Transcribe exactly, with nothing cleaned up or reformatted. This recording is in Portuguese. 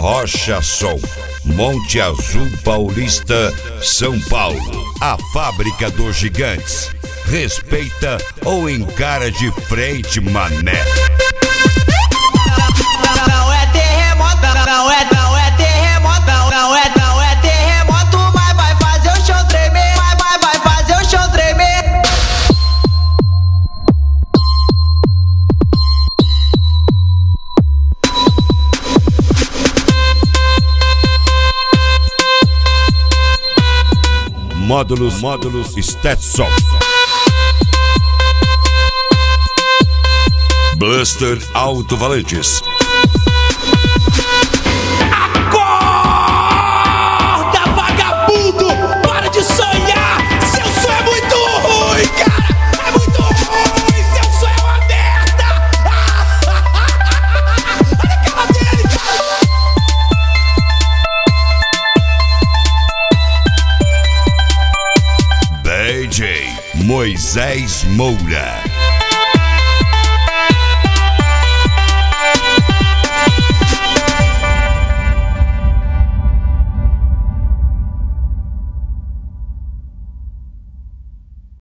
Rocha Som, Monte Azul Paulista, São Paulo. A fábrica dos gigantes. Respeita ou encara de frente, mané. Não é terremoto, não é, não é terremoto, não é, não é terremoto, mas vai fazer o chão tremer, vai, vai, vai fazer o chão tremer. Módulos, módulos, Stetson. Blaster Alto-Valentes. Acorda, vagabundo! Para de sonhar! Seu sonho é muito ruim, cara! É muito ruim! Seu sonho é uma merda! Olha a cara dele, cara! D J Moisés Moura.